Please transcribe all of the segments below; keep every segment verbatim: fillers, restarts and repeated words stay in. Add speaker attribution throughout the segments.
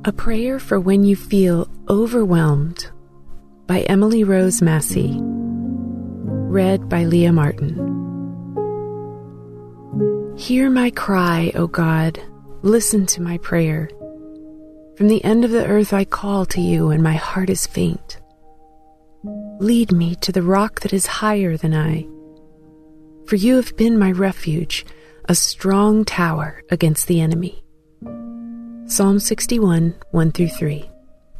Speaker 1: A Prayer for When You Feel Overwhelmed by Emily Rose Massey. Read by Leah Martin. Hear my cry, O God. Listen to my prayer. From the end of the earth I call to you, and my heart is faint. Lead me to the rock that is higher than I. For you have been my refuge, a strong tower against the enemy. Psalm sixty-one, one through three.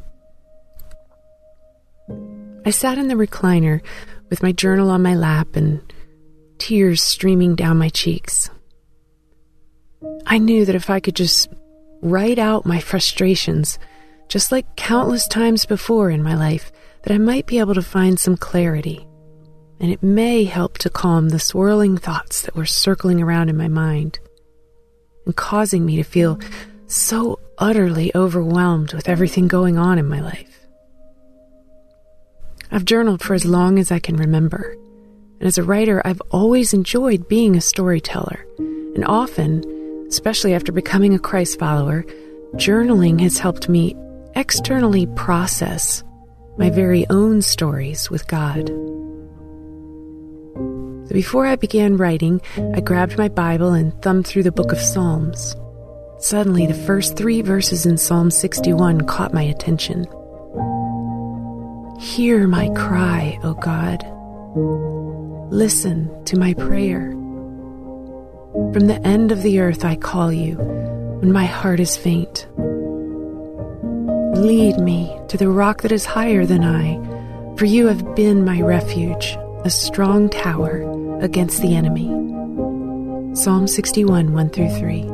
Speaker 1: I sat in the recliner with my journal on my lap and tears streaming down my cheeks. I knew that if I could just write out my frustrations, just like countless times before in my life, that I might be able to find some clarity, and it may help to calm the swirling thoughts that were circling around in my mind and causing me to feel so utterly overwhelmed with everything going on in my life. I've journaled for as long as I can remember, and as a writer, I've always enjoyed being a storyteller, and often, especially after becoming a Christ follower, journaling has helped me externally process my very own stories with God. So before I began writing, I grabbed my Bible and thumbed through the book of Psalms. Suddenly, the first three verses in Psalm sixty-one caught my attention. Hear my cry, O God. Listen to my prayer. From the end of the earth I call you, when my heart is faint. Lead me to the rock that is higher than I, for you have been my refuge, a strong tower against the enemy. Psalm sixty-one, one through three.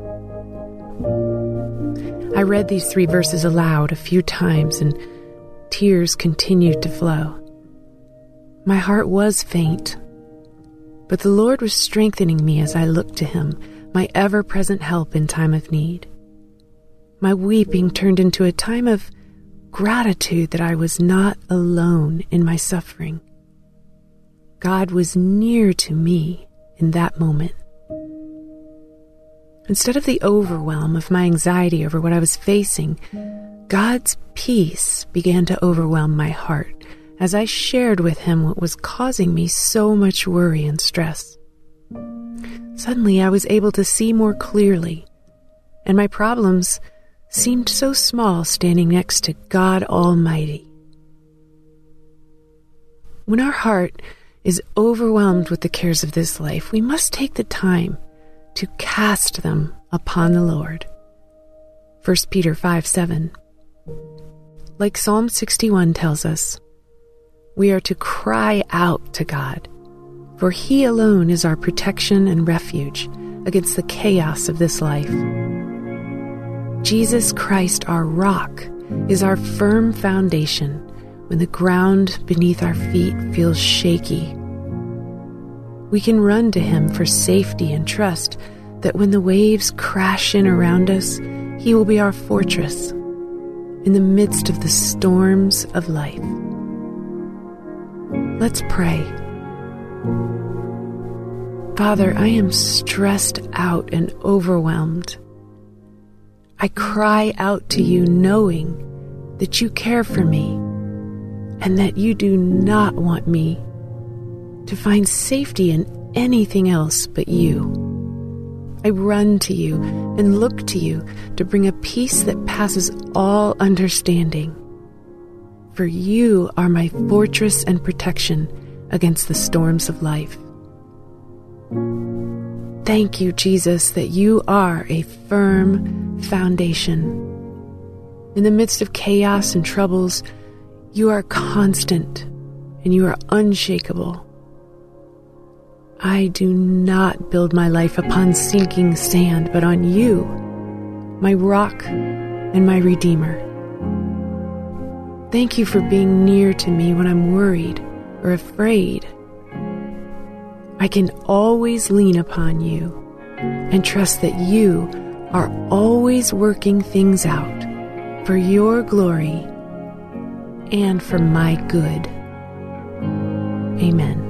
Speaker 1: I read these three verses aloud a few times, and tears continued to flow. My heart was faint, but the Lord was strengthening me as I looked to Him, my ever-present help in time of need. My weeping turned into a time of gratitude that I was not alone in my suffering. God was near to me in that moment. Instead of the overwhelm of my anxiety over what I was facing, God's peace began to overwhelm my heart as I shared with Him what was causing me so much worry and stress. Suddenly, I was able to see more clearly, and my problems seemed so small standing next to God Almighty. When our heart is overwhelmed with the cares of this life, we must take the time to cast them upon the Lord. First Peter five, seven. Like Psalm sixty-one tells us, we are to cry out to God, for He alone is our protection and refuge against the chaos of this life. Jesus Christ, our rock, is our firm foundation when the ground beneath our feet feels shaky. We can run to Him for safety and trust that when the waves crash in around us, He will be our fortress in the midst of the storms of life. Let's pray. Father, I am stressed out and overwhelmed. I cry out to you knowing that you care for me and that you do not want me to find safety in anything else but you. I run to you and look to you to bring a peace that passes all understanding. For you are my fortress and protection against the storms of life. Thank you, Jesus, that you are a firm foundation. In the midst of chaos and troubles, you are constant and you are unshakable. I do not build my life upon sinking sand, but on you, my rock and my Redeemer. Thank you for being near to me when I'm worried or afraid. I can always lean upon you and trust that you are always working things out for your glory and for my good. Amen.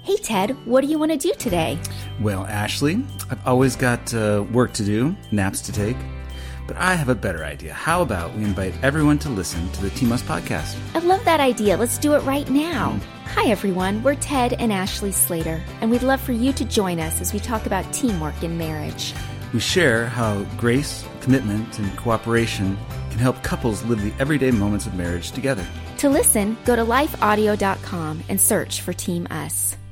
Speaker 2: Hey, Ted, what do you want to do today?
Speaker 3: Well, Ashley, I've always got uh, work to do, naps to take, but I have a better idea. How about we invite everyone to listen to the Team Us podcast?
Speaker 2: I love that idea. Let's do it right now. Mm. Hi, everyone. We're Ted and Ashley Slater, and we'd love for you to join us as we talk about teamwork in marriage.
Speaker 3: We share how grace, commitment, and cooperation can help couples live the everyday moments of marriage together.
Speaker 2: To listen, go to life audio dot com and search for Team Us.